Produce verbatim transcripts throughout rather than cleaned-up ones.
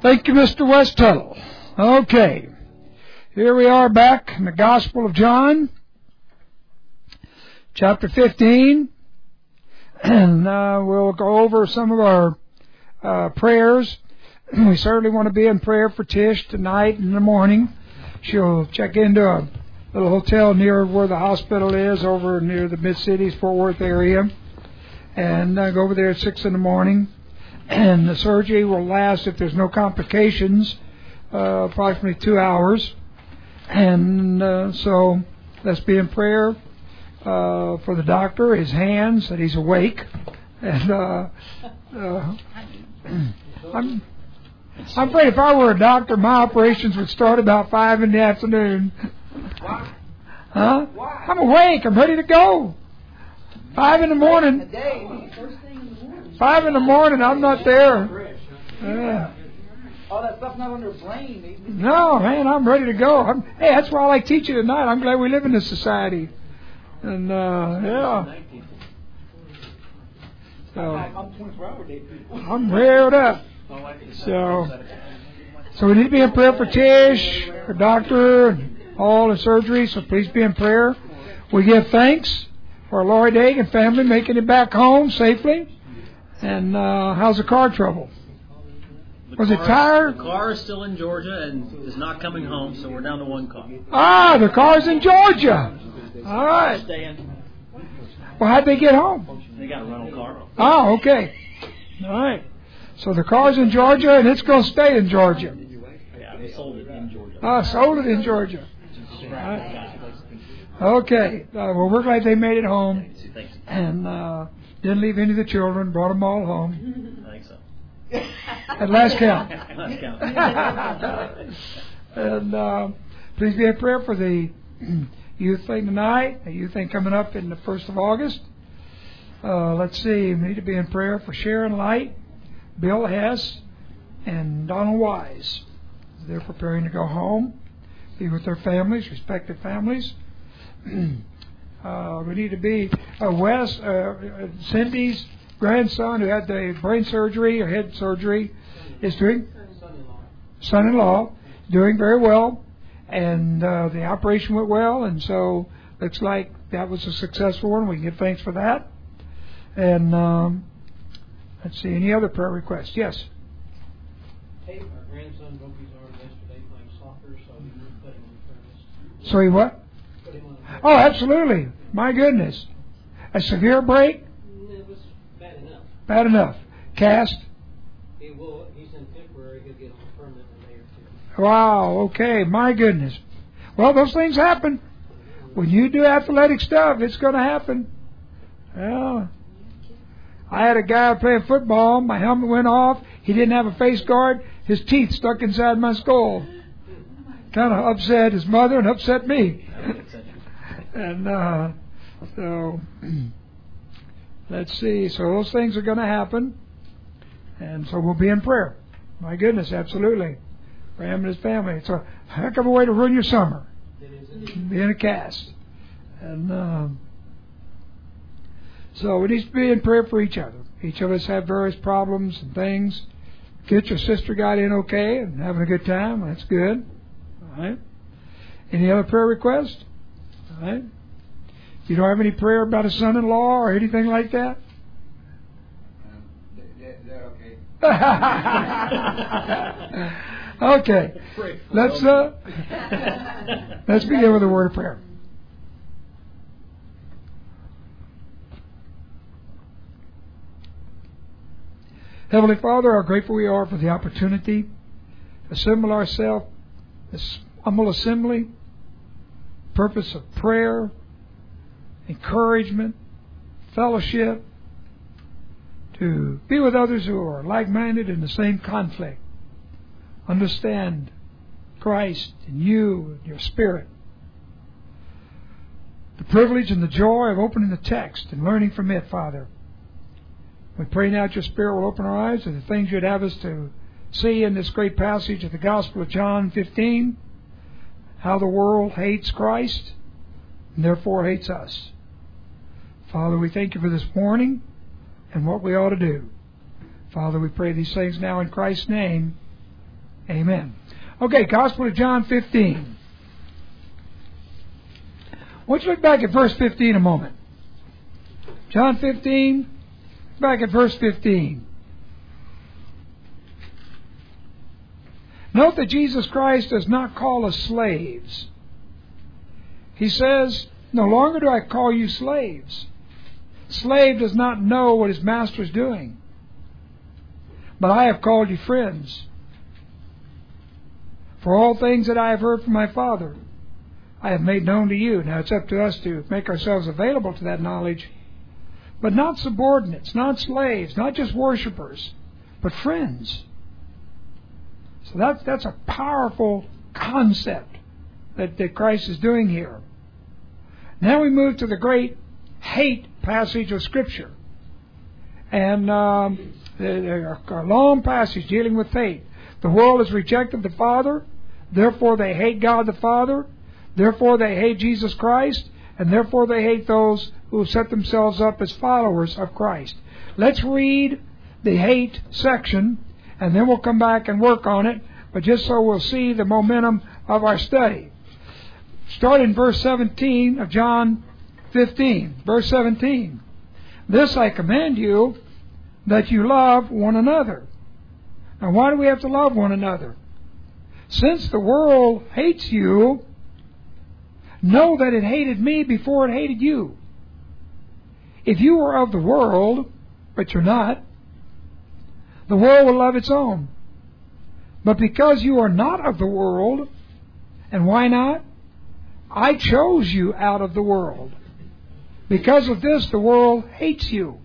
Thank you, Mister West Tuttle. Okay. Here we are back in the Gospel of John, chapter fifteen. And uh, we'll go over some of our uh, prayers. We certainly want to be in prayer for Tish tonight in the morning. She'll check into a little hotel near where the hospital is, over near the Mid-Cities, Fort Worth area. And uh, go over there at six in the morning. And the surgery will last, if there's no complications, uh, approximately two hours. And uh, so let's be in prayer uh, for the doctor, his hands, that he's awake. And uh, uh, I'm, I'm afraid if I were a doctor, my operations would start about five in the afternoon. Huh? I'm awake. I'm ready to go. Five in the morning. Five in the morning, I'm not there. Yeah. All that stuff not on their brain. No, man, I'm ready to go. I'm, hey, that's why I like teaching tonight. I'm glad we live in this society. And, uh, yeah. So, I'm reared up. So, so we need to be in prayer for Tish, her doctor, and all the surgery. So please be in prayer. We give thanks for Lori Daig and family making it back home safely. And uh, how's the car trouble? The Was it car, tired? The car is still in Georgia and is not coming home, so we're down to one car. Ah, the car's in Georgia. All right. Staying. Well, how'd they get home? They got a rental car. Oh, okay. All right. So the car's in Georgia, and it's going to stay in Georgia. Yeah, we sold it in Georgia. Ah, sold it in Georgia. All right. Okay. Uh, well, we're glad they made it home. And uh, didn't leave any of the children. Brought them all home. I think so. At last count. Last count. And uh, please be in prayer for the youth thing tonight, the youth thing coming up in the first of August. Uh, let's see, we need to be in prayer for Sharon Light, Bill Hess, and Donald Wise. They're preparing to go home, be with their families, respective families. uh, we need to be uh, Wes, uh, Cindy's grandson who had the brain surgery or head surgery is doing son-in-law doing very well, and uh, the operation went well, and so looks like that was a successful one. We can give thanks for that. And um, let's see, any other prayer requests? Yes. Hey, our grandson broke his arm yesterday playing soccer, so we moved put him on the premise. Sorry, what? Put him on the Oh, absolutely. My goodness. A severe break? It was bad enough. Bad enough. Cast? He will. He's in temporary. He'll get on permanent in a day or two. Wow, okay. My goodness. Well, those things happen. When you do athletic stuff, it's going to happen. Well, I had a guy playing football. My helmet went off. He didn't have a face guard. His teeth stuck inside my skull. Kind of upset his mother and upset me. And uh, so, let's see. So those things are going to happen. And so we'll be in prayer. My goodness, absolutely. For him and his family. It's a heck of a way to ruin your summer. Be in a cast. And um, so we need to be in prayer for each other. Each of us have various problems and things. Get your sister got in okay and having a good time. That's good. All right. Any other prayer requests? All right. You don't have any prayer about a son-in-law or anything like that? Um, they're okay. Okay. Let's uh, let's begin with a word of prayer. Heavenly Father, how grateful we are for the opportunity to assemble ourselves, this humble assembly, purpose of prayer, encouragement, fellowship, to be with others who are like-minded in the same conflict, understand Christ and you and your Spirit. The privilege and the joy of opening the text and learning from it, Father. We pray now that your Spirit will open our eyes to the things you'd have us to see in this great passage of the Gospel of John fifteen, how the world hates Christ and therefore hates us. Father, we thank you for this morning and what we ought to do. Father, we pray these things now in Christ's name. Amen. Okay, Gospel of John fifteen. I want you to look back at verse fifteen a moment. John fifteen, back at verse fifteen. Note that Jesus Christ does not call us slaves. He says, no longer do I call you slaves. Slave does not know what his master is doing. But I have called you friends. For all things that I have heard from my Father, I have made known to you. Now it's up to us to make ourselves available to that knowledge. But not subordinates, not slaves, not just worshipers, but friends. So that's, that's a powerful concept that, that Christ is doing here. Now we move to the great hate passage of Scripture. And um, a long passage dealing with hate. The world has rejected the Father, therefore they hate God the Father, therefore they hate Jesus Christ, and therefore they hate those who have set themselves up as followers of Christ. Let's read the hate section, and then we'll come back and work on it, but just so we'll see the momentum of our study. Start in verse seventeen of John fifteen. Verse seventeen. This I command you, that you love one another. Now why do we have to love one another? Since the world hates you, know that it hated me before it hated you. If you were of the world, but you're not, the world will love its own. But because you are not of the world, and why not? I chose you out of the world. Because of this, the world hates you.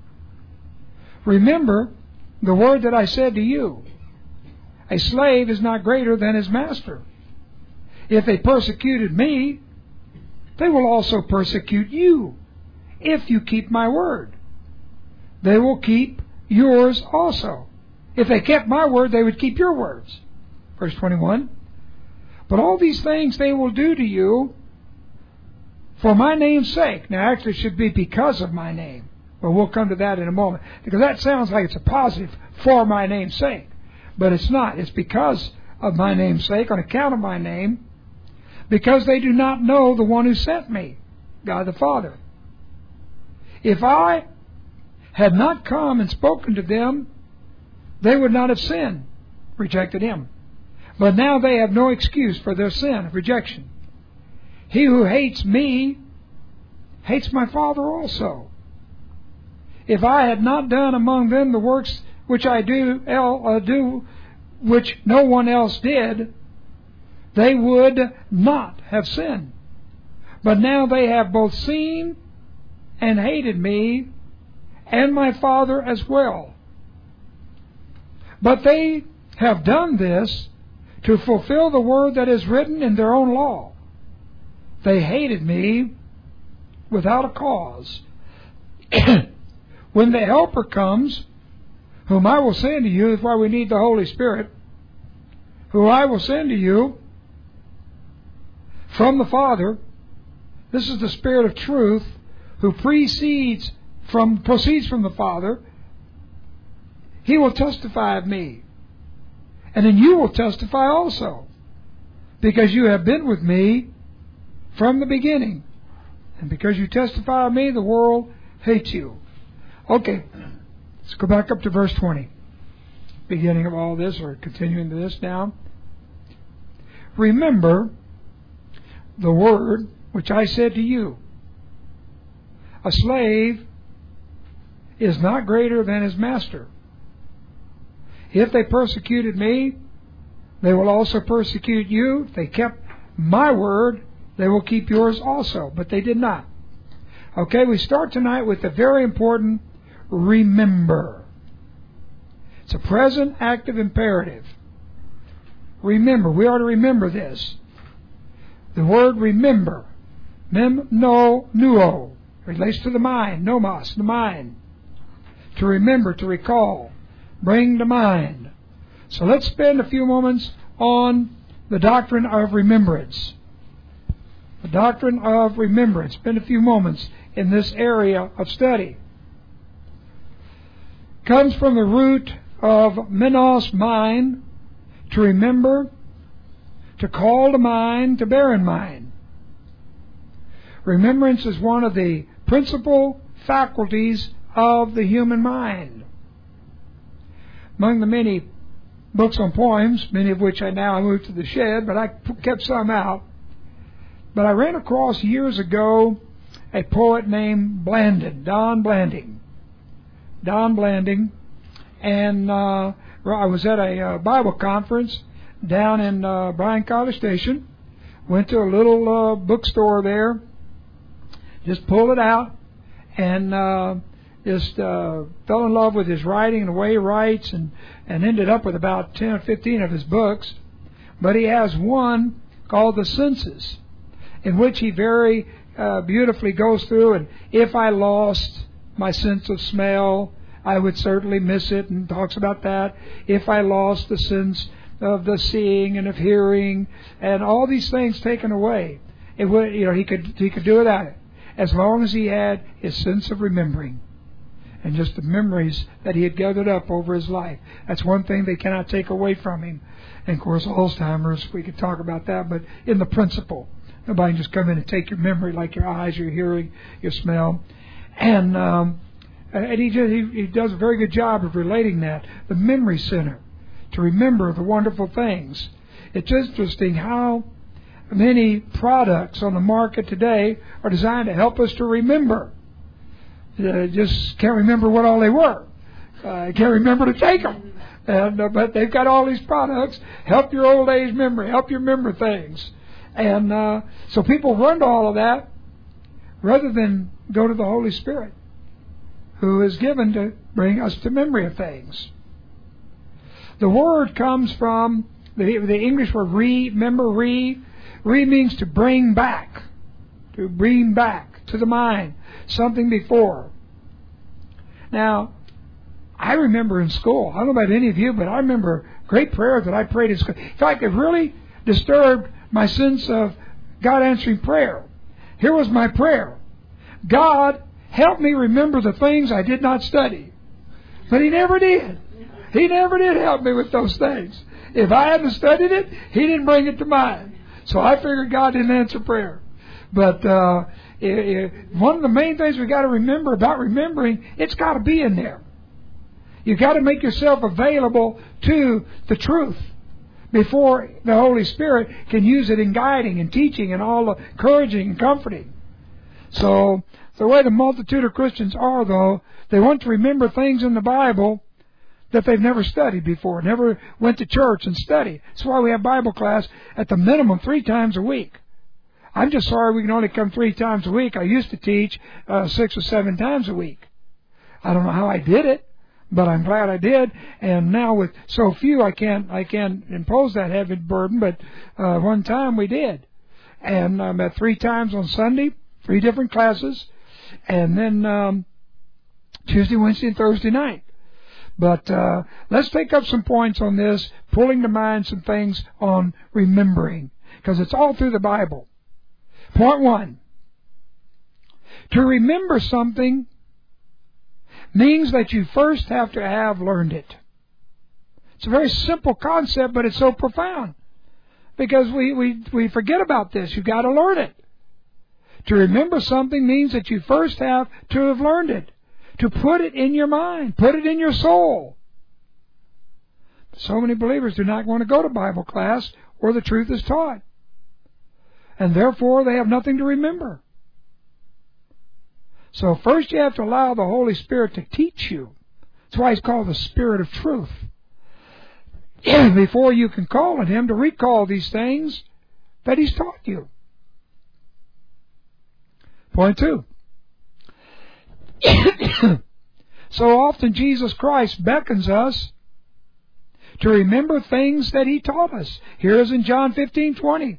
Remember the word that I said to you. A slave is not greater than his master. If they persecuted me, they will also persecute you, if you keep my word. They will keep yours also. If they kept my word, they would keep your words. Verse twenty-one. But all these things they will do to you for my name's sake. Now actually it should be because of my name. But we'll come to that in a moment. Because that sounds like it's a positive, for my name's sake. But it's not. It's because of my name's sake, on account of my name. Because they do not know the one who sent me, God the Father. If I had not come and spoken to them, they would not have sinned, rejected Him. But now they have no excuse for their sin of rejection. He who hates me hates my Father also. If I had not done among them the works which I do, uh, do which no one else did, they would not have sinned. But now they have both seen and hated me and my Father as well. But they have done this to fulfill the word that is written in their own law. They hated me without a cause. When the Helper comes, whom I will send to you, that's why we need the Holy Spirit, who I will send to you from the Father, this is the Spirit of truth, who precedes from, proceeds from the Father, He will testify of me. And then you will testify also, because you have been with me from the beginning. And because you testify of me, the world hates you. Okay, let's go back up to verse twenty. Beginning of all this, or continuing to this now. Remember the word which I said to you. A slave is not greater than his master. If they persecuted me, they will also persecute you. If they kept my word, they will keep yours also. But they did not. Okay, we start tonight with a very important remember. It's a present active imperative. Remember. We are to remember this. The word remember, mem no nuo, relates to the mind, nomos, the mind. To remember, to recall, bring to mind. So let's spend a few moments on the doctrine of remembrance. The doctrine of remembrance. Spend a few moments in this area of study. Comes from the root of menos, mind, to remember, to call to mind, to bear in mind. Remembrance is one of the principal faculties of the human mind. Among the many books on poems, many of which I now moved to the shed, but I kept some out. But I ran across years ago a poet named Blanding, Don Blanding. Don Blanding. And uh, I was at a uh, Bible conference down in uh, Bryan College Station. Went to a little uh, bookstore there. Just pulled it out and uh, just uh, fell in love with his writing and the way he writes, and, and ended up with about ten or fifteen of his books. But he has one called The Senses, in which he very uh, beautifully goes through, and if I lost my sense of smell, I would certainly miss it, and talks about that. If I lost the sense of the seeing and of hearing, and all these things taken away, it would, you know, he could he could do without it, as long as he had his sense of remembering and just the memories that he had gathered up over his life. That's one thing they cannot take away from him. And of course, Alzheimer's, we could talk about that, but in the principle, nobody can just come in and take your memory, like your eyes, your hearing, your smell. And um, and he, just, he he does a very good job of relating that. The memory center, to remember the wonderful things. It's interesting how many products on the market today are designed to help us to remember. Uh, just can't remember what all they were. I uh, can't remember to take them. And, uh, but they've got all these products. Help your old age memory. Help you remember things. And uh, so people run to all of that rather than go to the Holy Spirit, who is given to bring us to memory of things. The word comes from the, the English word remember, re. Re means to bring back. To bring back to the mind something before. Now, I remember in school, I don't know about any of you, but I remember great prayers that I prayed in school. In fact, it really disturbed my sense of God answering prayer. Here was my prayer. God, help me remember the things I did not study. But He never did. He never did help me with those things. If I hadn't studied it, He didn't bring it to mind. So I figured God didn't answer prayer. But uh, it, it, one of the main things we got to remember about remembering, it's got to be in there. You've got to make yourself available to the truth before the Holy Spirit can use it in guiding and teaching and all the encouraging and comforting. So the way the multitude of Christians are, though, they want to remember things in the Bible that they've never studied before, never went to church and studied. That's why we have Bible class at the minimum three times a week. I'm just sorry we can only come three times a week. I used to teach uh, six or seven times a week. I don't know how I did it, but I'm glad I did. And now with so few, I can't I can't impose that heavy burden. But uh, one time we did, and I um, met three times on Sunday, three different classes, and then um, Tuesday, Wednesday, and Thursday night. But uh, let's take up some points on this, pulling to mind some things on remembering, because it's all through the Bible. Point one. To remember something means that you first have to have learned it. It's a very simple concept, but it's so profound. Because we, we, we forget about this. You've got to learn it. To remember something means that you first have to have learned it. To put it in your mind. Put it in your soul. So many believers do not want to go to Bible class where the truth is taught. And therefore they have nothing to remember. So first you have to allow the Holy Spirit to teach you. That's why He's called the Spirit of Truth. Before you can call on Him to recall these things that He's taught you. Point two. So often Jesus Christ beckons us to remember things that He taught us. Here is in John fifteen twenty.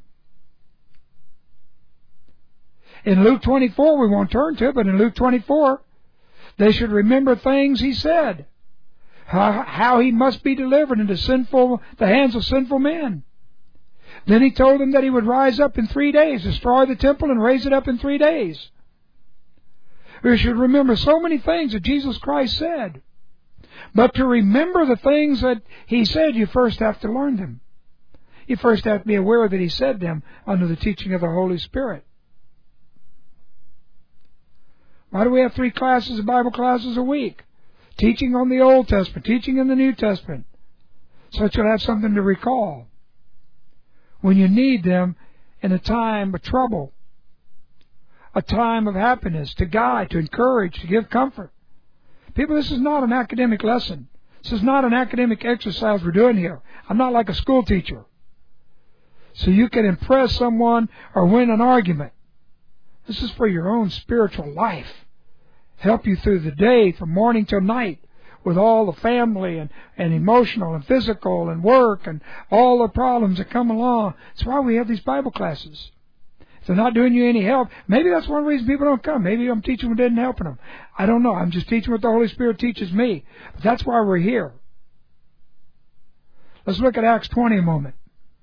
In Luke twenty-four, we won't turn to it, but in Luke twenty-four, they should remember things He said. How, how He must be delivered into sinful, the hands of sinful men. Then He told them that He would rise up in three days, destroy the temple and raise it up in three days. We should remember so many things that Jesus Christ said. But to remember the things that He said, you first have to learn them. You first have to be aware that He said them under the teaching of the Holy Spirit. Why do we have three classes of Bible classes a week? Teaching on the Old Testament, teaching in the New Testament, so that you'll have something to recall when you need them in a time of trouble, a time of happiness, to guide, to encourage, to give comfort. People, this is not an academic lesson. This is not an academic exercise we're doing here. I'm not like a school teacher. So you can impress someone or win an argument. This is for your own spiritual life. Help you through the day from morning till night with all the family and, and emotional and physical and work and all the problems that come along. That's why we have these Bible classes. If they're not doing you any help, maybe that's one reason people don't come. Maybe I'm teaching what isn't helping them. I don't know. I'm just teaching what the Holy Spirit teaches me. But that's why we're here. Let's look at Acts twenty a moment.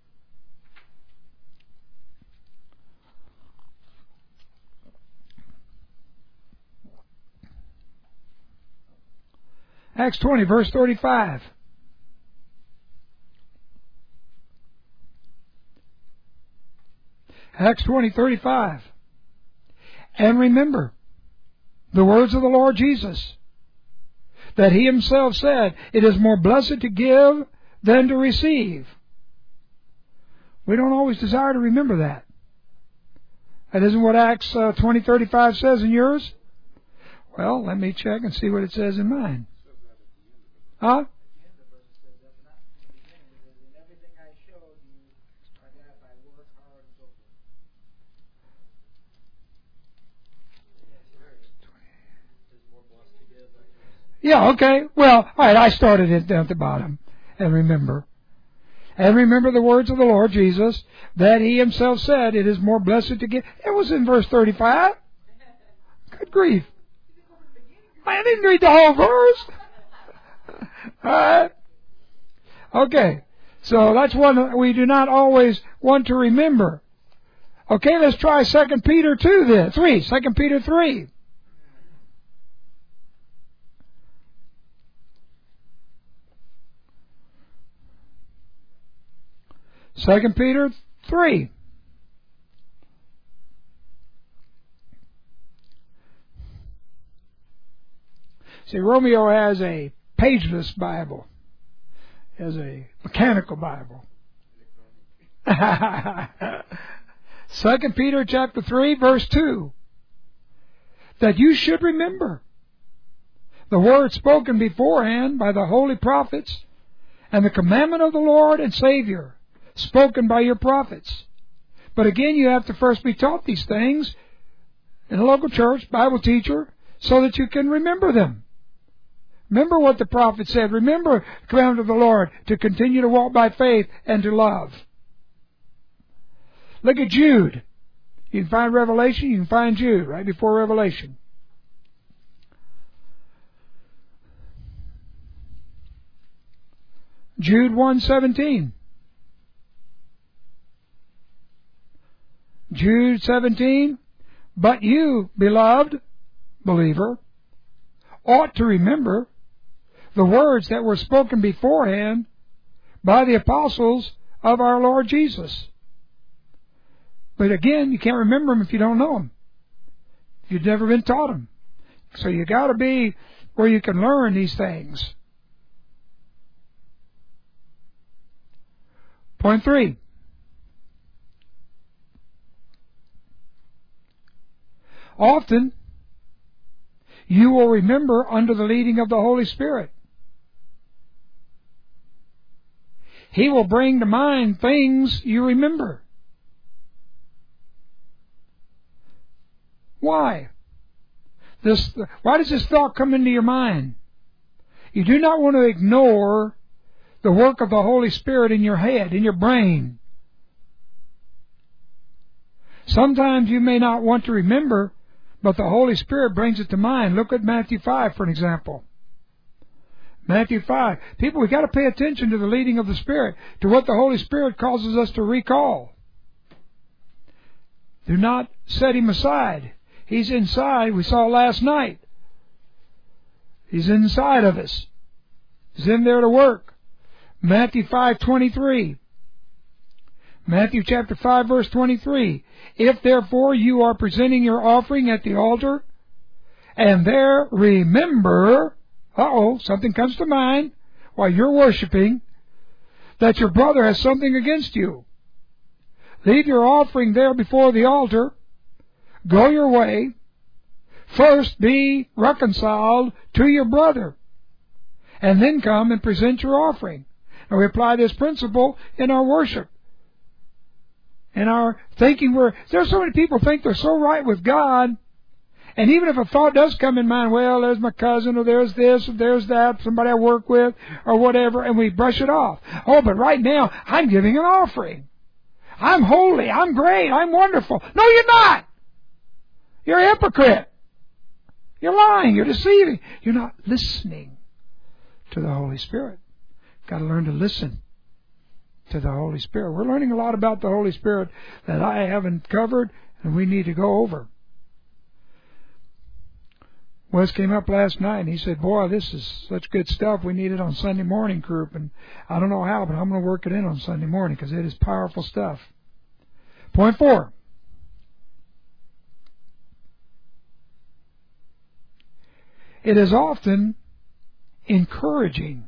Acts twenty, verse thirty-five. Acts twenty, thirty-five. And remember the words of the Lord Jesus, that He Himself said, it is more blessed to give than to receive. We don't always desire to remember that. That isn't what Acts uh, twenty, thirty-five says in yours? Well, let me check and see what it says in mine. Huh? Yeah, okay. Well, all right, I started it down at the bottom. And remember. And remember the words of the Lord Jesus, that He Himself said, it is more blessed to give. It was in verse thirty-five. Good grief. I didn't read the whole verse. All right. Okay. So that's one that we do not always want to remember. Okay, let's try Second Peter two then. three. Second Peter three. Second Peter three. See, Romeo has a pageless Bible. He has a mechanical Bible. Second Peter chapter three, verse two. That you should remember the word spoken beforehand by the holy prophets, and the commandment of the Lord and Savior spoken by your prophets. But again, you have to first be taught these things in a local church, Bible teacher, so that you can remember them. Remember what the prophet said. Remember the commandment of the Lord to continue to walk by faith and to love. Look at Jude. You can find Revelation, you can find Jude right before Revelation. Jude one seventeen. Jude seventeen. But you, beloved believer, ought to remember the words that were spoken beforehand by the apostles of our Lord Jesus. But again, you can't remember them if you don't know them. If you've never been taught them. So you got to be where you can learn these things. Point three. Often, you will remember under the leading of the Holy Spirit. He will bring to mind things you remember. Why? This, why does this thought come into your mind? You do not want to ignore the work of the Holy Spirit in your head, in your brain. Sometimes you may not want to remember, but the Holy Spirit brings it to mind. Look at Matthew five for an example. Matthew five. People, we've got to pay attention to the leading of the Spirit, to what the Holy Spirit causes us to recall. Do not set Him aside. He's inside. We saw last night. He's inside of us. He's in there to work. Matthew five twenty-three. Matthew chapter five, verse twenty-three. If therefore you are presenting your offering at the altar, and there remember, uh-oh, something comes to mind while you're worshiping, that your brother has something against you. Leave your offering there before the altar. Go your way. First be reconciled to your brother, and then come and present your offering. And we apply this principle in our worship. In our thinking, we're, there's so many people think they're so right with God, and even if a thought does come in mind, well, there's my cousin, or there's this, or there's that, somebody I work with, or whatever, and we brush it off. Oh, but right now, I'm giving an offering. I'm holy, I'm great, I'm wonderful. No, you're not. You're a hypocrite. You're lying, you're deceiving. You're not listening to the Holy Spirit. Got to learn to listen to the Holy Spirit. We're learning a lot about the Holy Spirit that I haven't covered, and we need to go over. Wes came up last night and he said, boy, this is such good stuff. We need it on Sunday morning group. And I don't know how, but I'm going to work it in on Sunday morning because it is powerful stuff. Point four. It is often encouraging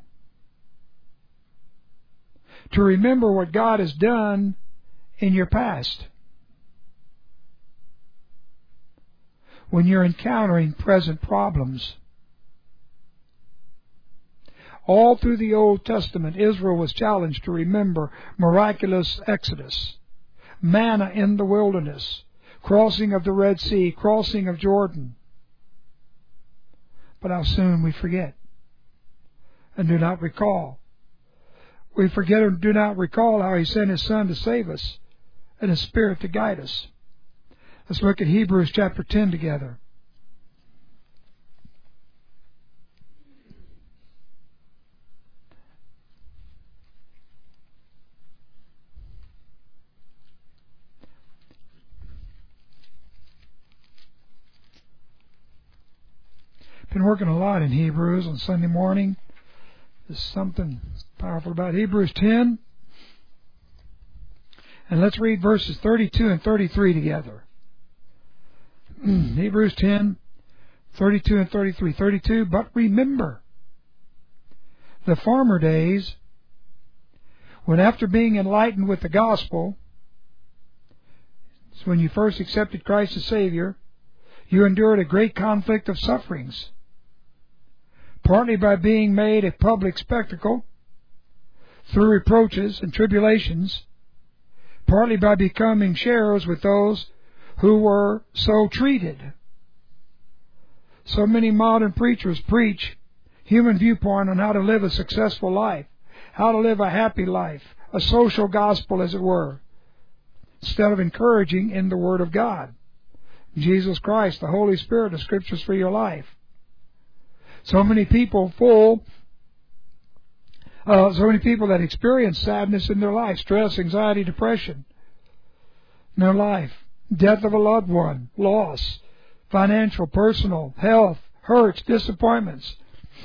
to remember what God has done in your past when you're encountering present problems. All through the Old Testament, Israel was challenged to remember miraculous exodus, manna in the wilderness, crossing of the Red Sea, crossing of Jordan. But how soon we forget and do not recall. We forget and do not recall how He sent His Son to save us and His Spirit to guide us. Let's look at Hebrews chapter ten together. Been working a lot in Hebrews on Sunday morning. There's something powerful about Hebrews ten. And let's read verses thirty-two and thirty-three together. Hebrews ten, thirty-two and thirty-three. thirty-two, but remember the former days when, after being enlightened with the gospel, it's when you first accepted Christ as Savior, you endured a great conflict of sufferings, partly by being made a public spectacle through reproaches and tribulations, partly by becoming sharers with those who were so treated. So many modern preachers preach human viewpoint on how to live a successful life, how to live a happy life, a social gospel, as it were, instead of encouraging in the Word of God, Jesus Christ, the Holy Spirit, the Scriptures for your life. So many people full, uh, so many people that experience sadness in their life, stress, anxiety, depression in their life, death of a loved one, loss, financial, personal, health, hurts, disappointments.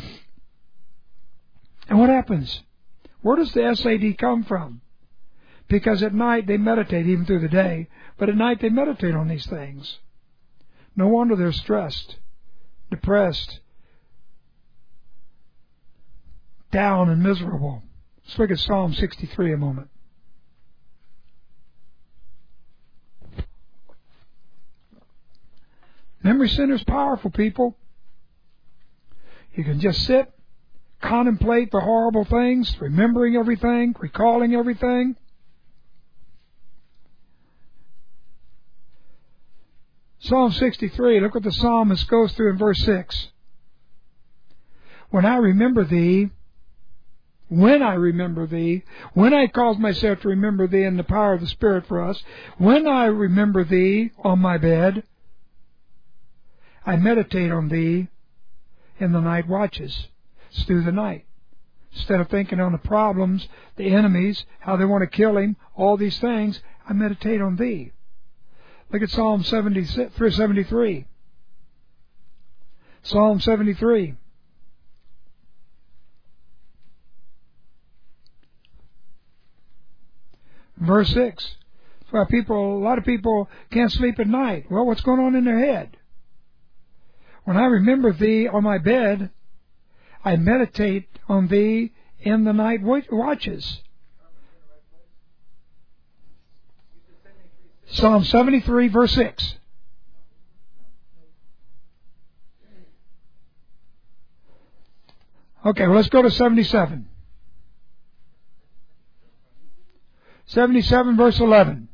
And what happens? Where does the S A D come from? Because at night they meditate, even through the day, but at night they meditate on these things. No wonder they're stressed, depressed, down and miserable. Let's look at Psalm sixty-three a moment. Memory center is powerful, people. You can just sit, contemplate the horrible things, remembering everything, recalling everything. Psalm sixty-three, look what the psalmist goes through in verse six. When I remember Thee, when I remember Thee, when I cause myself to remember Thee in the power of the Spirit for us, when I remember Thee on my bed, I meditate on Thee in the night watches. It's through the night. Instead of thinking on the problems, the enemies, how they want to kill him, all these things, I meditate on Thee. Look at Psalm seventy-three. Psalm seventy-three. Verse six. That's why people, a lot of people can't sleep at night. Well, what's going on in their head? When I remember thee on my bed, I meditate on thee in the night watches. Psalm seventy-three, verse six. Okay, well, let's go to seventy-seven. seventy-seven, verse eleven.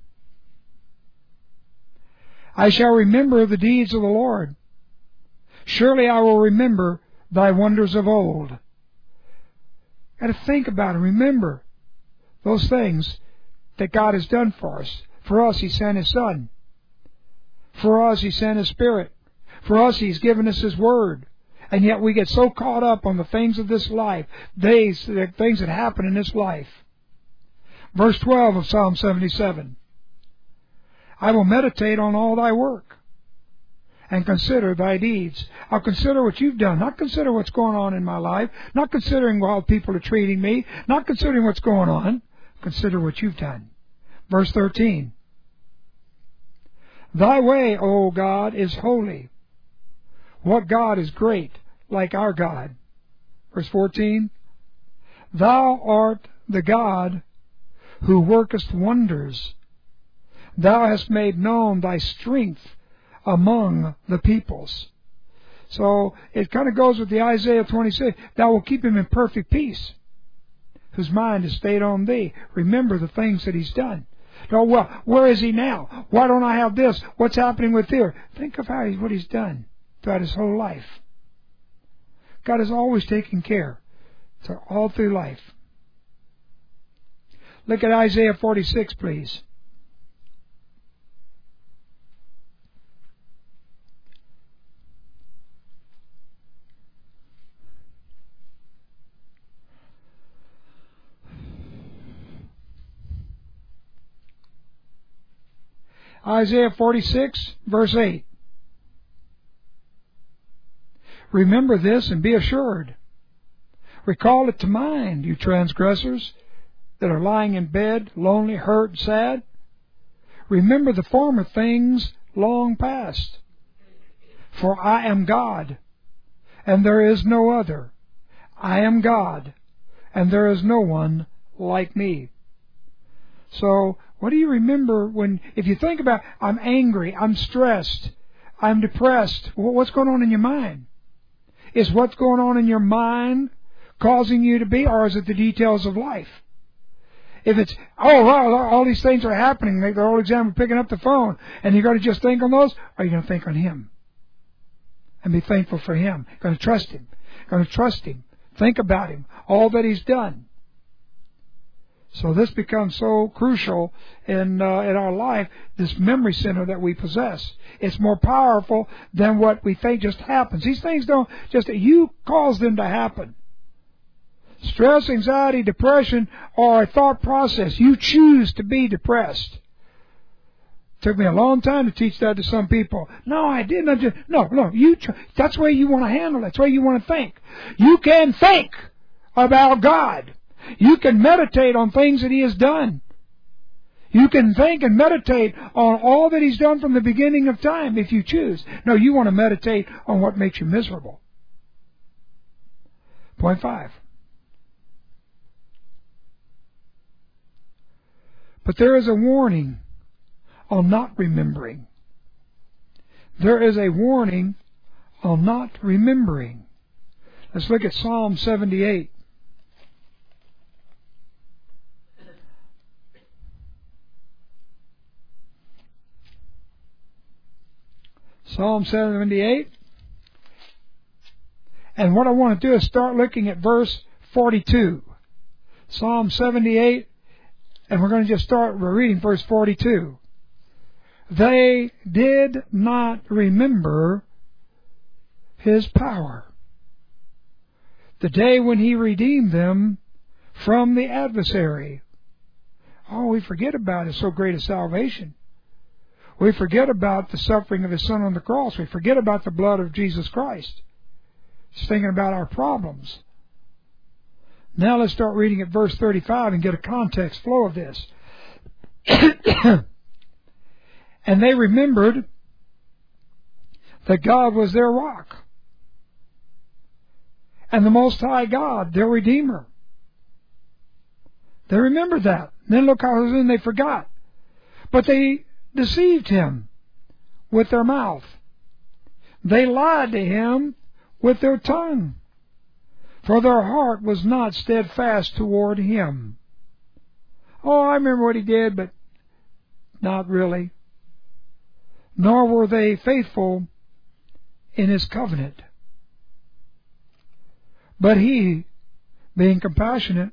I shall remember the deeds of the Lord. Surely I will remember thy wonders of old. Got to think about it. Remember those things that God has done for us. For us, He sent His Son. For us, He sent His Spirit. For us, He's given us His Word. And yet we get so caught up on the things of this life, these, the things that happen in this life. Verse twelve of Psalm seventy-seven. I will meditate on all thy work and consider thy deeds. I'll consider what you've done, not consider what's going on in my life, not considering how people are treating me, not considering what's going on. Consider what you've done. Verse thirteen. Thy way, O God, is holy. What God is great, like our God? Verse fourteen. Thou art the God who workest wonders. Thou hast made known thy strength among the peoples. So it kind of goes with the Isaiah twenty-six. Thou will keep him in perfect peace, whose mind is stayed on thee. Remember the things that he's done. Oh, well, where is he now? Why don't I have this? What's happening with here? Think of how he, what he's done throughout his whole life. God is always taking care so all through life. Look at Isaiah forty-six, please. Isaiah forty-six, verse eight. Remember this and be assured. Recall it to mind, you transgressors that are lying in bed, lonely, hurt, and sad. Remember the former things long past. For I am God, and there is no other. I am God, and there is no one like me. So, what do you remember when, if you think about, I'm angry, I'm stressed, I'm depressed, what's going on in your mind? Is what's going on in your mind causing you to be, or is it the details of life? If it's, oh, wow, all these things are happening, like the old example, picking up the phone, and you're going to just think on those, or are you going to think on Him? And be thankful for Him. Going to trust Him. Going to trust Him. Think about Him. All that He's done. So this becomes so crucial in uh, in our life, this memory center that we possess. It's more powerful than what we think just happens. These things don't just, you cause them to happen. Stress, anxiety, depression are a thought process. You choose to be depressed. It took me a long time to teach that to some people. No, I didn't. I just, no, no. You. That's the way you want to handle it. That's the way you want to think. You can think about God. You can meditate on things that He has done. You can think and meditate on all that He's done from the beginning of time if you choose. No, you want to meditate on what makes you miserable. Point five. But there is a warning on not remembering. There is a warning on not remembering. Let's look at Psalm seventy-eight. Psalm seventy-eight. And what I want to do is start looking at verse forty-two. Psalm seventy-eight, and we're going to just start reading verse forty-two. They did not remember His power, the day when He redeemed them from the adversary. Oh, we forget about His so great a salvation. We forget about the suffering of His Son on the cross. We forget about the blood of Jesus Christ. Just thinking about our problems. Now let's start reading at verse thirty-five and get a context flow of this. And they remembered that God was their rock, and the Most High God, their Redeemer. They remembered that. Then look how soon they forgot. But they deceived him with their mouth. They lied to him with their tongue, for their heart was not steadfast toward him. Oh, I remember what he did, but not really. Nor were they faithful in his covenant. But he, being compassionate,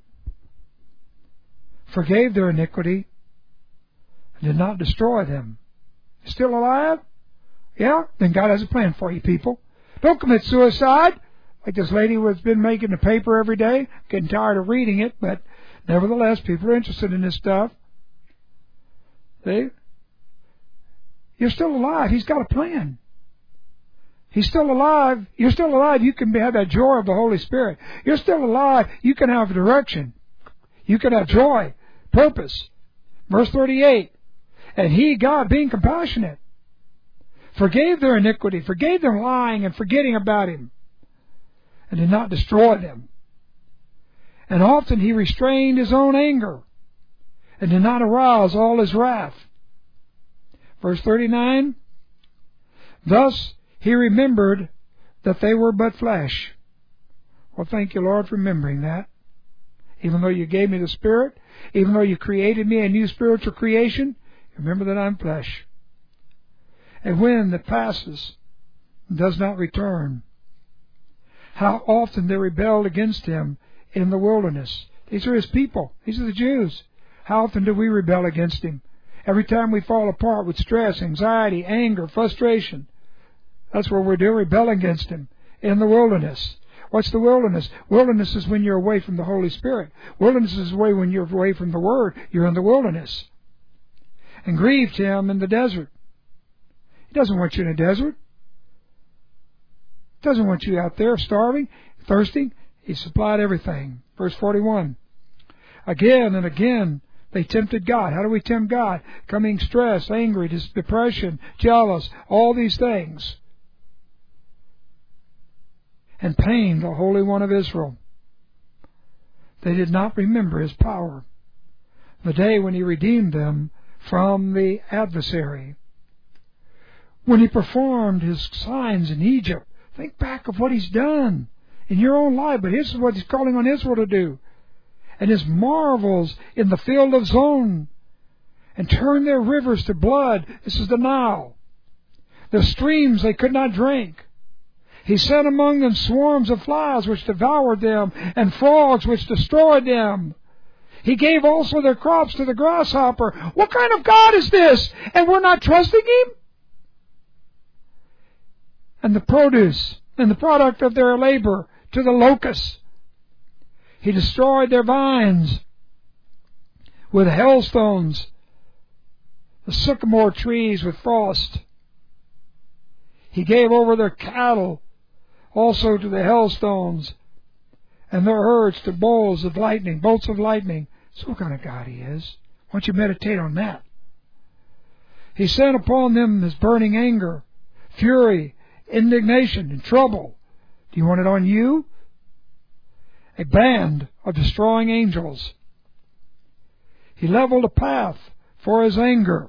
forgave their iniquity and did not destroy them. Still alive? Yeah? Then God has a plan for you, people. Don't commit suicide like this lady who's been making the paper every day. Getting tired of reading it, but nevertheless, people are interested in this stuff. See? You're still alive. He's got a plan. He's still alive. You're still alive. You can have that joy of the Holy Spirit. You're still alive. You can have direction. You can have joy, purpose. Verse thirty-eight. And he, God, being compassionate, forgave their iniquity, forgave them lying and forgetting about him, and did not destroy them. And often he restrained his own anger, and did not arouse all his wrath. Verse thirty-nine. Thus he remembered that they were but flesh. Well, thank you, Lord, for remembering that. Even though you gave me the Spirit, even though you created me a new spiritual creation, remember that I'm flesh. And when that passes and does not return, how often they rebelled against him in the wilderness. These are his people. These are the Jews. How often do we rebel against him? Every time we fall apart with stress, anxiety, anger, frustration, that's what we're doing, rebelling against him in the wilderness. What's the wilderness? Wilderness is when you're away from the Holy Spirit. Wilderness is away when you're away from the Word. You're in the wilderness. And grieved him in the desert. He doesn't want you in a desert. He doesn't want you out there starving, thirsting. He supplied everything. Verse forty-one. Again and again they tempted God. How do we tempt God? Coming stress, angry, depression, jealous, all these things. And pained the Holy One of Israel. They did not remember his power, the day when he redeemed them from the adversary. When he performed his signs in Egypt. Think back of what he's done in your own life, but this is what he's calling on Israel to do. And his marvels in the field of Zon, and turned their rivers to blood. This is the Nile. The streams they could not drink. He sent among them swarms of flies which devoured them, and frogs which destroyed them. He gave also their crops to the grasshopper. What kind of God is this? And we're not trusting him? And the produce and the product of their labor to the locusts. He destroyed their vines with hailstones, the sycamore trees with frost. He gave over their cattle also to the hailstones, and their herds to bolts of lightning, bolts of lightning. So what kind of God he is? Why don't you meditate on that? He sent upon them his burning anger, fury, indignation, and trouble. Do you want it on you? A band of destroying angels. He leveled a path for his anger.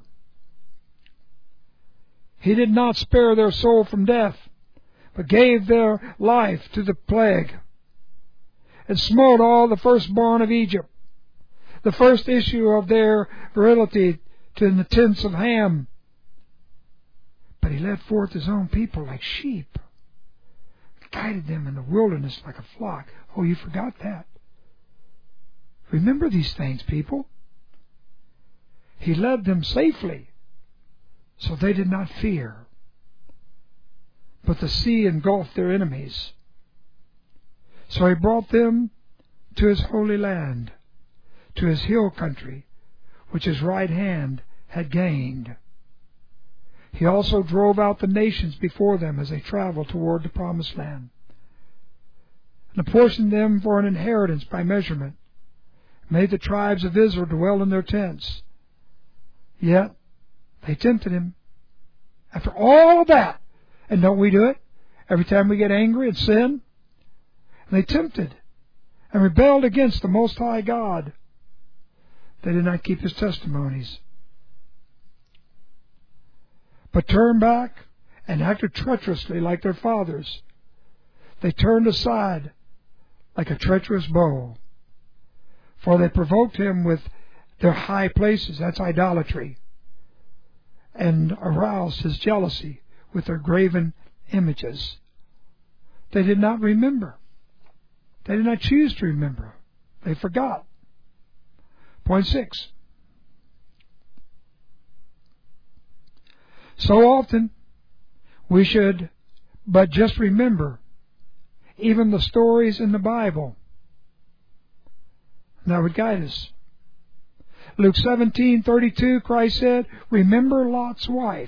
He did not spare their soul from death, but gave their life to the plague, and smote all the firstborn of Egypt, the first issue of their virility to the tents of Ham. But he led forth his own people like sheep, guided them in the wilderness like a flock. Oh, you forgot that. Remember these things, people. He led them safely, so they did not fear. But the sea engulfed their enemies. So he brought them to his holy land, to his hill country, which his right hand had gained. He also drove out the nations before them as they traveled toward the promised land, and apportioned them for an inheritance by measurement, made the tribes of Israel dwell in their tents, Yet, they tempted him. After all of that, and don't we do it? Every time we get angry and sin, and they tempted and rebelled against the Most High God. They did not keep His testimonies, but turned back and acted treacherously like their fathers. They turned aside like a treacherous bow, for they provoked Him with their high places, that's idolatry, and aroused His jealousy with their graven images. They did not remember. They did not choose to remember. They forgot. Point six. So often we should but just remember even the stories in the Bible. That would guide us. Luke seventeen thirty-two, Christ said, remember Lot's wife.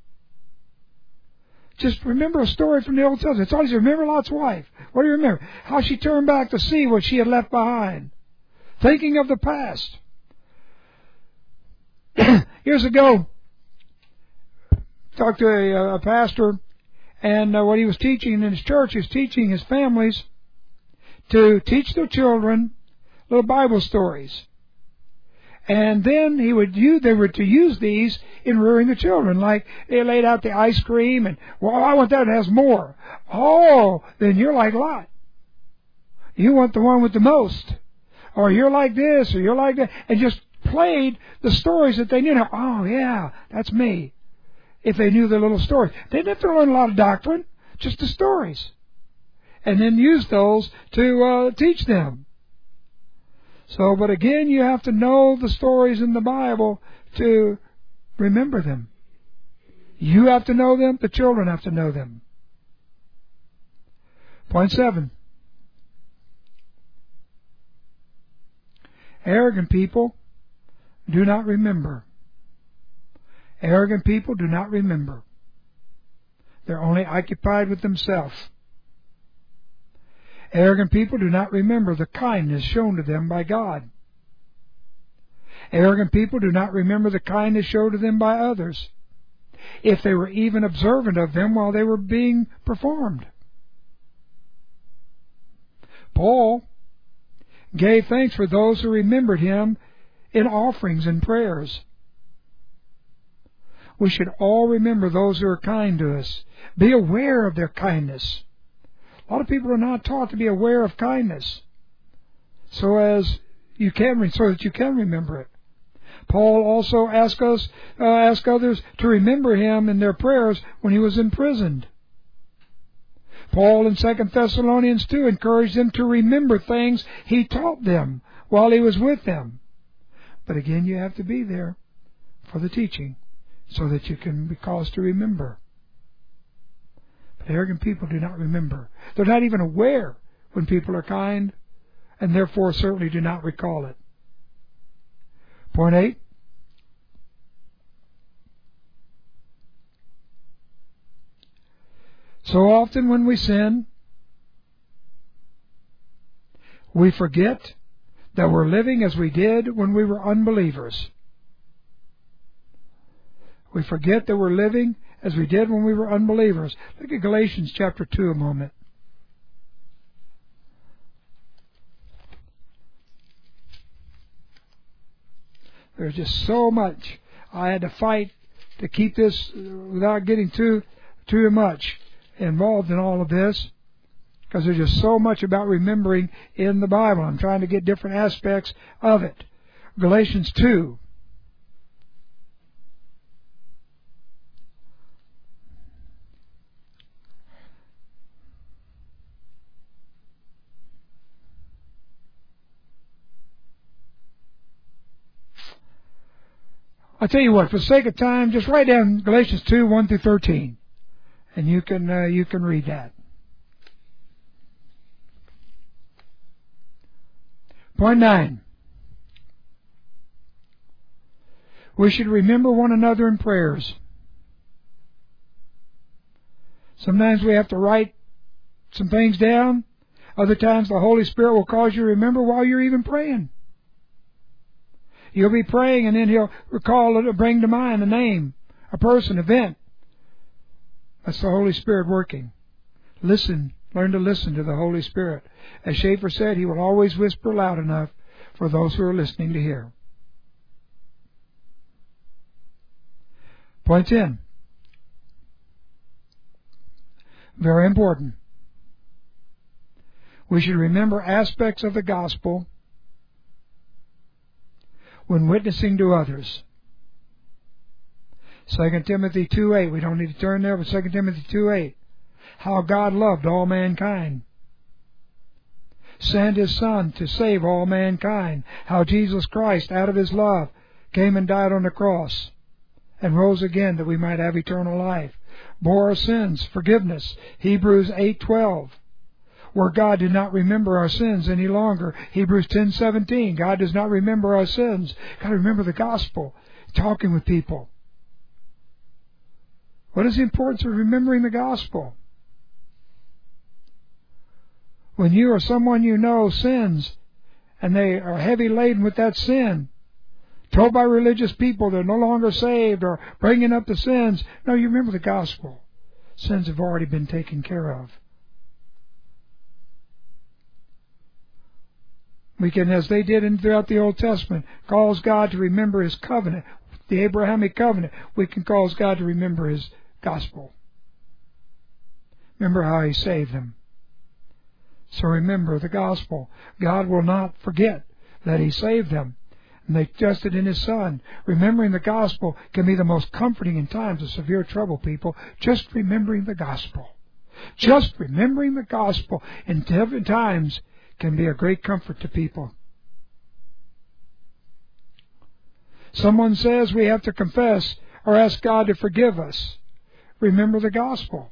Just remember a story from the Old Testament. It's always remember Lot's wife. What do you remember? How she turned back to see what she had left behind. Thinking of the past. Years ago, talked to a, a pastor, and uh, what he was teaching in his church, he was teaching his families to teach their children little Bible stories. And then he would use, they were to use these in rearing the children. Like they laid out the ice cream and, well, I want that, it has more. Oh, then you're like Lot. You want the one with the most. Or you're like this, or you're like that. And just played the stories that they knew. Now, oh, yeah, that's me. If they knew the little stories. They didn't have to learn a lot of doctrine, just the stories. And then use those to uh, teach them. So, but again, you have to know the stories in the Bible to remember them. You have to know them, the children have to know them. Point seven. Arrogant people do not remember. Arrogant people do not remember. They're only occupied with themselves. Arrogant people do not remember the kindness shown to them by God. Arrogant people do not remember the kindness shown to them by others, if they were even observant of them while they were being performed. Paul gave thanks for those who remembered him in offerings and prayers. We should all remember those who are kind to us. Be aware of their kindness. A lot of people are not taught to be aware of kindness, so as you can, so that you can remember it. Paul also asked us, uh, asked others to remember him in their prayers when he was imprisoned. Paul in Second Thessalonians two encouraged them to remember things he taught them while he was with them. But again, you have to be there for the teaching, so that you can be caused to remember. But arrogant people do not remember. They're not even aware when people are kind, and therefore certainly do not recall it. Point eight. So often when we sin, we forget that we're living as we did when we were unbelievers. We forget that we're living as we did when we were unbelievers. Look at Galatians chapter two a moment. There's just so much. I had to fight to keep this without getting too too much involved in all of this, because there's just so much about remembering in the Bible. I'm trying to get different aspects of it. Galatians two. I'll tell you what, for the sake of time, just write down Galatians two, one through thirteen. And you can uh, you can read that. Point nine. We should remember one another in prayers. Sometimes we have to write some things down. Other times the Holy Spirit will cause you to remember while you're even praying. You'll be praying, and then He'll recall it or bring to mind a name, a person, event. That's the Holy Spirit working. Listen. Learn to listen to the Holy Spirit. As Schaeffer said, He will always whisper loud enough for those who are listening to hear. Point ten. Very important. We should remember aspects of the gospel when witnessing to others. Second Timothy two eight. We don't need to turn there, but Second Timothy two eight. How God loved all mankind. Sent His Son to save all mankind. How Jesus Christ, out of His love, came and died on the cross and rose again that we might have eternal life. Bore our sins, forgiveness. Hebrews eight twelve. Where God did not remember our sins any longer. Hebrews ten seventeen. God does not remember our sins. Got to remember the gospel. Talking with people. What is the importance of remembering the gospel? When you or someone you know sins, and they are heavy laden with that sin, told by religious people they're no longer saved or bringing up the sins, no, you remember the gospel. Sins have already been taken care of. We can, as they did in, throughout the Old Testament, cause God to remember His covenant, the Abrahamic covenant. We can cause God to remember His gospel. Remember how He saved them. So remember the gospel. God will not forget that He saved them. And they trusted in His Son. Remembering the gospel can be the most comforting in times of severe trouble, people. Just remembering the gospel. Just remembering the gospel in different times can be a great comfort to people. Someone says we have to confess or ask God to forgive us. Remember the gospel.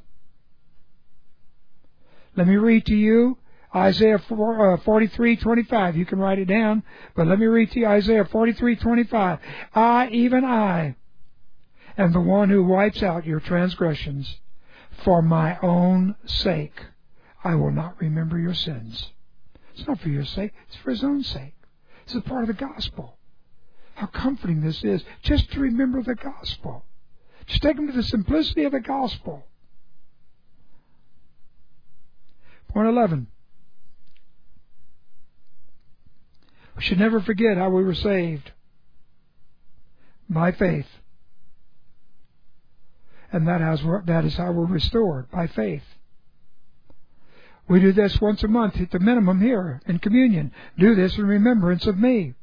Let me read to you Isaiah forty-three twenty-five. You can write it down, but let me read to you Isaiah forty-three twenty-five. I, even I, am the one who wipes out your transgressions. For my own sake, I will not remember your sins. It's not for your sake, it's for His own sake. This is part of the gospel. How comforting this is, just to remember the gospel. Just take them to the simplicity of the gospel. Point eleven. We should never forget how we were saved. By faith. And that, has, that is how we're restored, by faith. We do this once a month at the minimum here in communion. Do this in remembrance of me.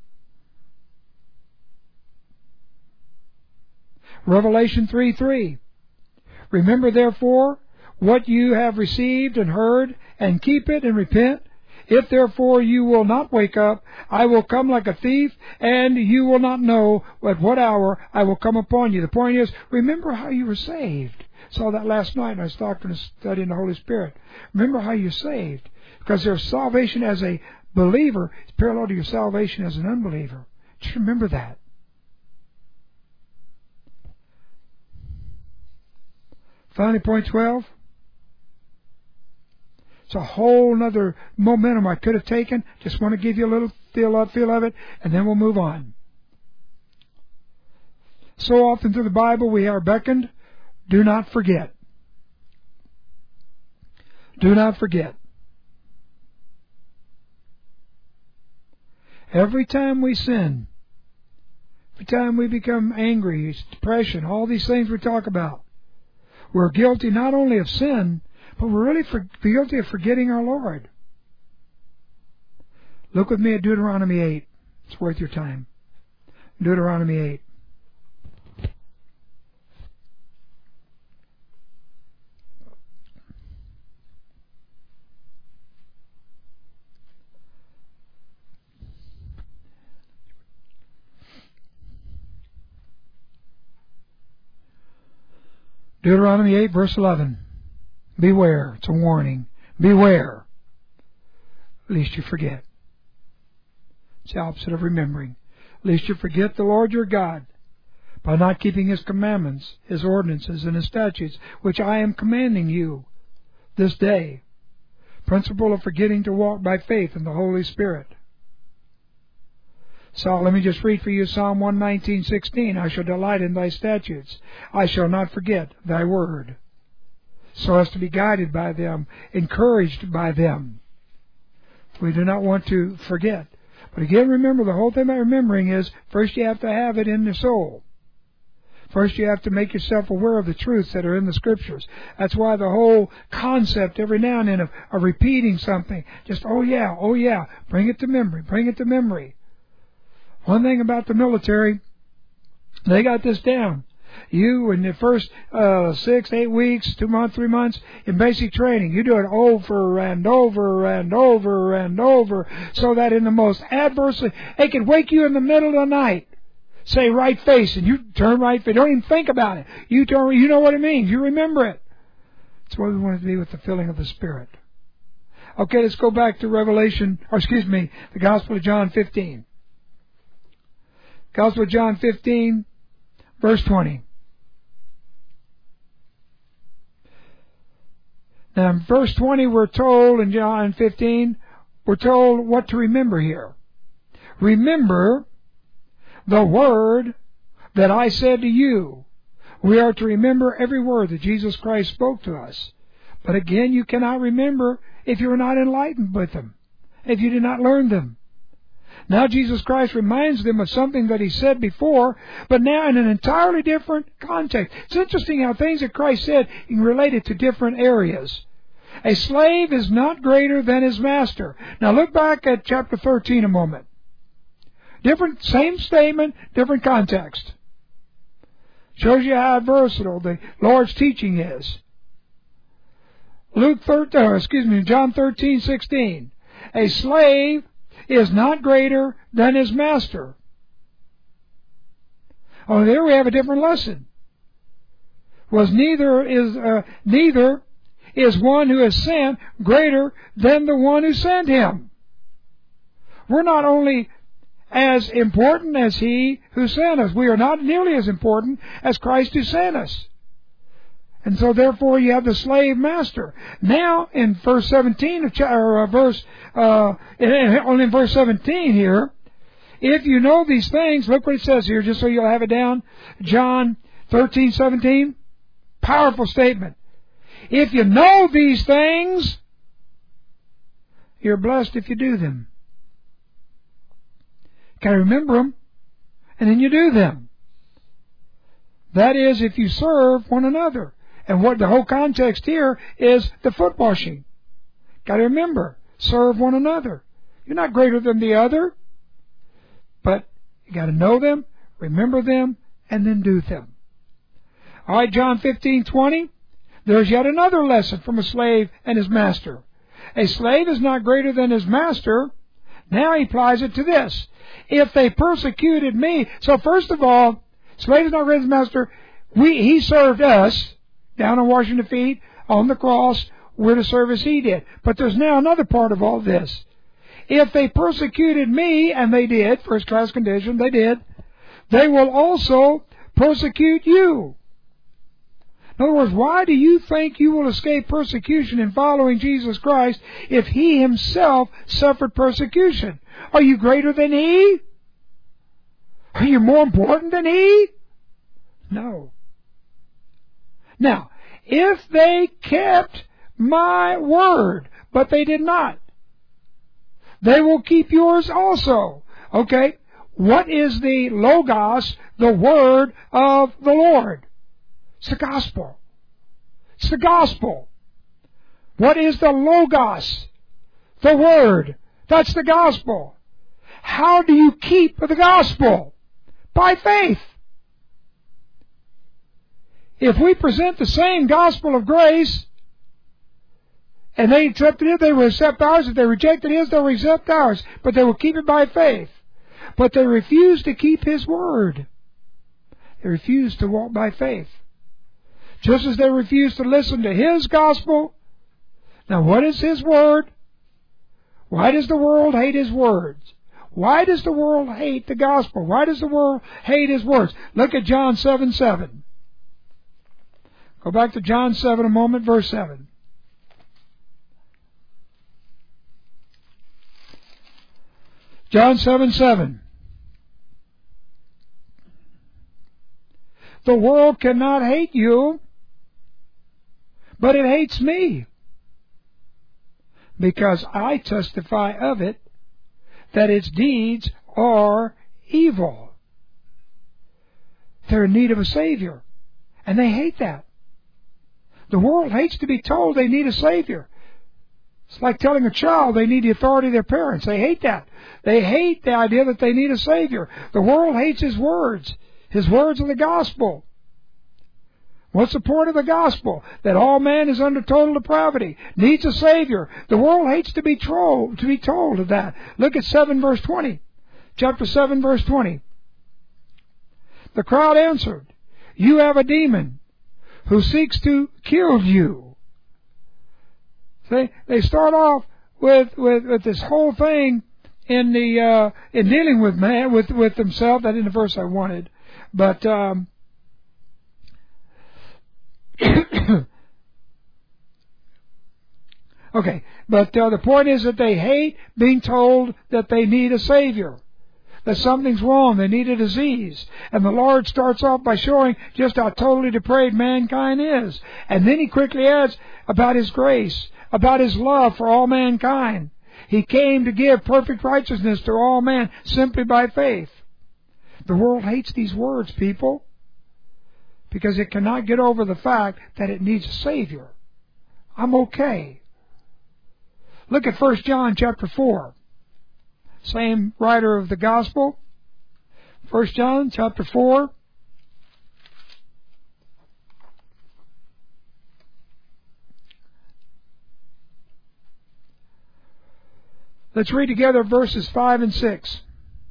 Revelation three three. Remember therefore what you have received and heard, and keep it and repent. If therefore you will not wake up, I will come like a thief, and you will not know at what hour I will come upon you. The point is, remember how you were saved. I saw that last night when I was talking and studying the Holy Spirit. Remember how you're saved. Because their salvation as a believer is parallel to your salvation as an unbeliever. Just remember that. Finally, point twelve. It's a whole other momentum I could have taken. Just want to give you a little feel, feel of it, and then we'll move on. So often through the Bible we are beckoned, do not forget. Do not forget. Every time we sin, every time we become angry, depression, all these things we talk about, we're guilty not only of sin, but we're really for, guilty of forgetting our Lord. Look with me at Deuteronomy eight. It's worth your time. Deuteronomy eight. Deuteronomy eight, verse eleven. Beware. It's a warning. Beware, lest you forget. It's the opposite of remembering. Lest you forget the Lord your God by not keeping His commandments, His ordinances, and His statutes, which I am commanding you this day. Principle of forgetting to walk by faith in the Holy Spirit. So let me just read for you Psalm one nineteen, sixteen. I shall delight in thy statutes. I shall not forget thy word. So as to be guided by them, encouraged by them. We do not want to forget. But again, remember, the whole thing about remembering is, first you have to have it in the soul. First you have to make yourself aware of the truths that are in the Scriptures. That's why the whole concept every now and then of, of repeating something, just, oh yeah, oh yeah, bring it to memory, bring it to memory. One thing about the military, they got this down. You, in the first uh, six, eight weeks, two months, three months, in basic training, you do it over and over and over and over, so that in the most adverse, they could wake you in the middle of the night. Say right face, and you turn right face. Don't even think about it. You turn, you know what it means. You remember it. That's what we want to be with the filling of the Spirit. Okay, let's go back to Revelation, or excuse me, the Gospel of John fifteen. Gospel of John fifteen, verse twenty. Now, in verse twenty, we're told in John fifteen, we're told what to remember here. Remember the word that I said to you. We are to remember every word that Jesus Christ spoke to us. But again, you cannot remember if you are not enlightened with them, if you did not learn them. Now Jesus Christ reminds them of something that He said before, but now in an entirely different context. It's interesting how things that Christ said related to different areas. A slave is not greater than his master. Now look back at chapter thirteen a moment. Different, same statement, different context. Shows you how versatile the Lord's teaching is. Luke thirteen, or excuse me, John thirteen, sixteen. A slave is not greater than his master. Oh, there we have a different lesson. Was neither is uh, neither is one who is sent greater than the one who sent him. We're not only as important as He who sent us. We are not nearly as important as Christ who sent us. And so therefore you have the slave master. Now in verse seventeen, of or verse, uh, only in verse seventeen here, if you know these things, look what it says here, just so you'll have it down. John thirteen, seventeen. Powerful statement. If you know these things, you're blessed if you do them. Got to remember them, and then you do them. That is, if you serve one another. And what the whole context here is the foot washing. Got to remember, serve one another. You're not greater than the other, but you got to know them, remember them, and then do them. All right, John fifteen, twenty. There's yet another lesson from a slave and his master. A slave is not greater than his master. Now he applies it to this. If they persecuted me. So first of all, slave is not greater than his master. We, he served us down on washing the feet on the cross. We're to serve as He did. But there's now another part of all this. If they persecuted me, and they did, first class condition, they did, they will also persecute you. In other words, why do you think you will escape persecution in following Jesus Christ if He Himself suffered persecution? Are you greater than He? Are you more important than He? No. Now, if they kept my word, but they did not, they will keep yours also. Okay? What is the Logos, the word of the Lord? It's the gospel. It's the gospel. What is the Logos? The word. That's the gospel. How do you keep the gospel? By faith. If we present the same gospel of grace, and they accepted it, they will accept ours. If they rejected His, they'll accept ours. But they will keep it by faith. But they refuse to keep His word. They refuse to walk by faith. Just as they refuse to listen to His gospel. Now, what is His word? Why does the world hate His words? Why does the world hate the gospel? Why does the world hate His words? Look at John seven, seven. Go back to John seven a moment, verse seven. John seven, seven. The world cannot hate you, but it hates me, because I testify of it that its deeds are evil. They're in need of a Savior, and they hate that. The world hates to be told they need a Savior. It's like telling a child they need the authority of their parents. They hate that. They hate the idea that they need a Savior. The world hates His words. His words are the gospel. What's the point of the gospel? That all man is under total depravity, needs a Savior. The world hates to be, tro- to be told of that. Look at seven verse twenty. Chapter seven verse twenty. The crowd answered, "You have a demon who seeks to kill you." They they start off with, with, with this whole thing in the uh, in dealing with man with with themselves. That isn't the verse I wanted, but um, okay. But uh, the point is that they hate being told that they need a Savior, that something's wrong, they need a disease. And the Lord starts off by showing just how totally depraved mankind is. And then He quickly adds about His grace, about His love for all mankind. He came to give perfect righteousness to all men simply by faith. The world hates these words, people, because it cannot get over the fact that it needs a Savior. I'm okay. Look at First John chapter four. Same writer of the gospel. First John chapter four. Let's read together verses five and six.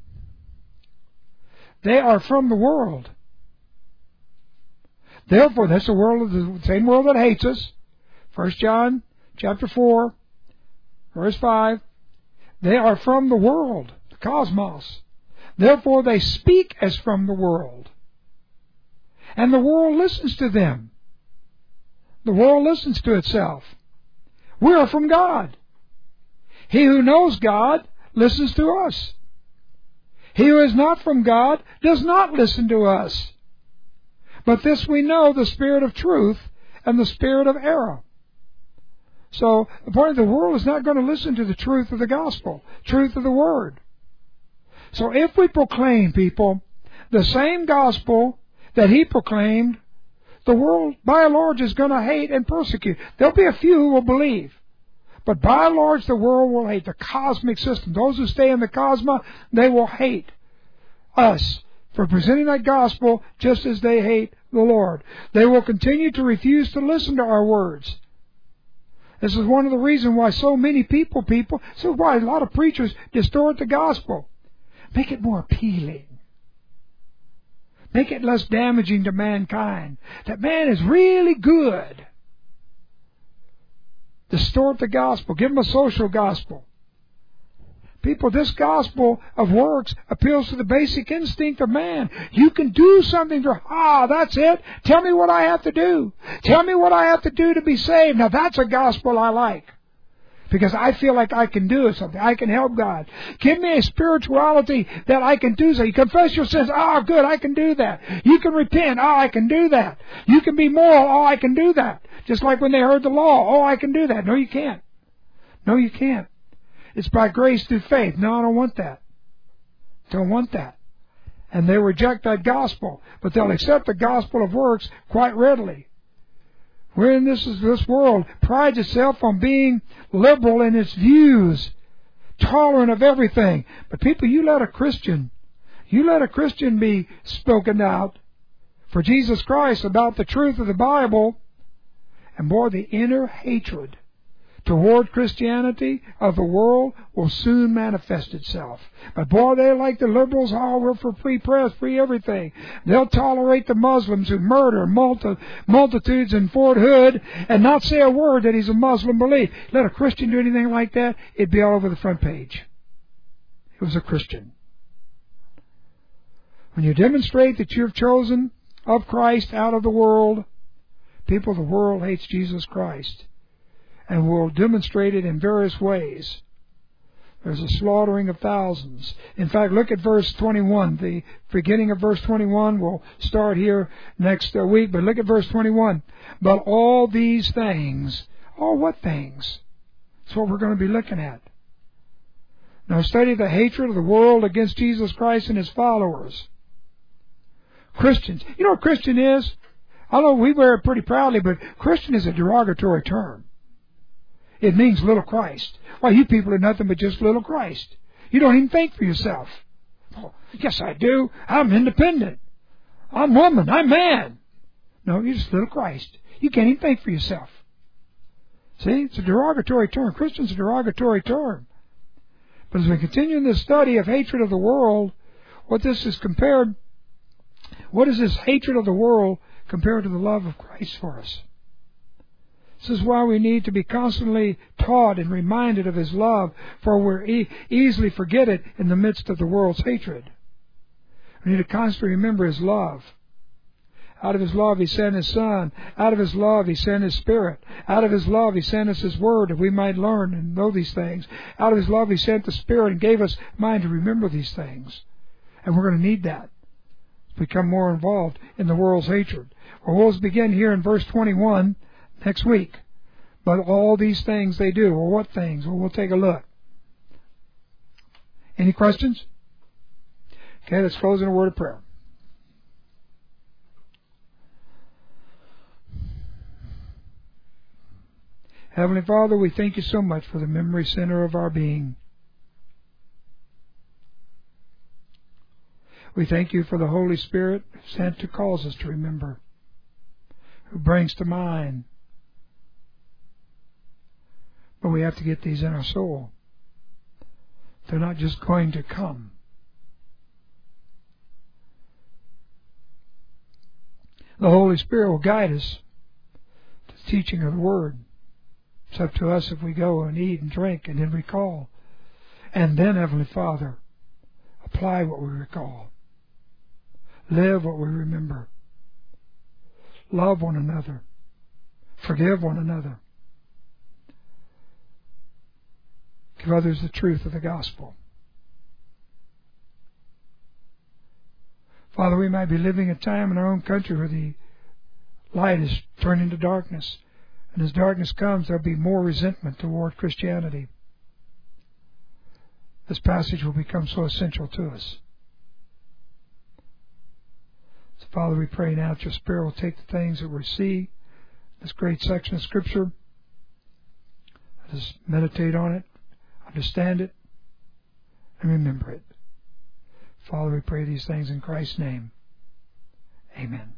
They are from the world. Therefore, that's the world, the same world that hates us. First John chapter four, verse five. They are from the world, the cosmos. Therefore, they speak as from the world. And the world listens to them. The world listens to itself. We are from God. He who knows God listens to us. He who is not from God does not listen to us. But this we know, the spirit of truth and the spirit of error. So, the point of the world is not going to listen to the truth of the gospel, truth of the word. So if we proclaim, people, the same gospel that He proclaimed, the world, by and large, is going to hate and persecute. There'll be a few who will believe. But by and large, the world will hate the cosmic system. Those who stay in the cosmos, they will hate us for presenting that gospel just as they hate the Lord. They will continue to refuse to listen to our words. This is one of the reasons why so many people, people, so why a lot of preachers distort the gospel. Make it more appealing. Make it less damaging to mankind. That man is really good. Distort the gospel. Give them a social gospel. People, this gospel of works appeals to the basic instinct of man. You can do something to, ah, that's it. Tell me what I have to do. Tell me what I have to do to be saved. Now that's a gospel I like. Because I feel like I can do something. I can help God. Give me a spirituality that I can do something. You confess your sins. Oh, good, I can do that. You can repent. Oh, I can do that. You can be moral. Oh, I can do that. Just like when they heard the law. Oh, I can do that. No, you can't. No, you can't. It's by grace through faith. No, I don't want that. Don't want that. And they reject that gospel. But they'll accept the gospel of works quite readily. Wherein this is this world prides itself on being liberal in its views, tolerant of everything. But people, you let a Christian, you let a Christian be spoken out for Jesus Christ about the truth of the Bible, and boy, the inner hatred toward Christianity of the world will soon manifest itself. But boy, they're like the liberals. Oh, we're for free press, free everything. They'll tolerate the Muslims who murder multi, multitudes in Fort Hood and not say a word that he's a Muslim belief. Let a Christian do anything like that, it'd be all over the front page. It was a Christian. When you demonstrate that you've chosen of Christ out of the world, people, the world hates Jesus Christ. And will demonstrate it in various ways. There's a slaughtering of thousands. In fact, look at verse twenty-one. The beginning of verse twenty-one. We'll start here next uh, week, but look at verse twenty-one. But all these things, all what things? That's what we're going to be looking at. Now study the hatred of the world against Jesus Christ and His followers. Christians. You know what Christian is? Although we wear it pretty proudly, but Christian is a derogatory term. It means little Christ. Why, you people are nothing but just little Christ. You don't even think for yourself. Oh, yes, I do. I'm independent. I'm woman. I'm man. No, you're just little Christ. You can't even think for yourself. See, it's a derogatory term. Christian's a derogatory term. But as we continue in this study of hatred of the world, what this is compared, what is this hatred of the world compared to the love of Christ for us? This is why we need to be constantly taught and reminded of His love, for we e- easily forget it in the midst of the world's hatred. We need to constantly remember His love. Out of His love He sent His Son. Out of His love He sent His Spirit. Out of His love He sent us His Word that we might learn and know these things. Out of His love He sent the Spirit and gave us mind to remember these things. And we're going to need that. Become more involved in the world's hatred. Well, we'll begin here in verse twenty-one next week. But all these things they do. Well, what things? Well, we'll take a look. Any questions? Okay, let's close in a word of prayer. Heavenly Father, we thank You so much for the memory center of our being. We thank You for the Holy Spirit sent to cause us to remember, who brings to mind. But we have to get these in our soul. They're not just going to come. The Holy Spirit will guide us to the teaching of the Word. It's up to us if we go and eat and drink and then recall. And then, Heavenly Father, apply what we recall. Live what we remember. Love one another. Forgive one another. Give others the truth of the gospel. Father, we might be living a time in our own country where the light is turned into darkness. And as darkness comes, there'll be more resentment toward Christianity. This passage will become so essential to us. So, Father, we pray now that Your Spirit will take the things that we see, this great section of Scripture, let us meditate on it, understand it, and remember it. Father, we pray these things in Christ's name. Amen.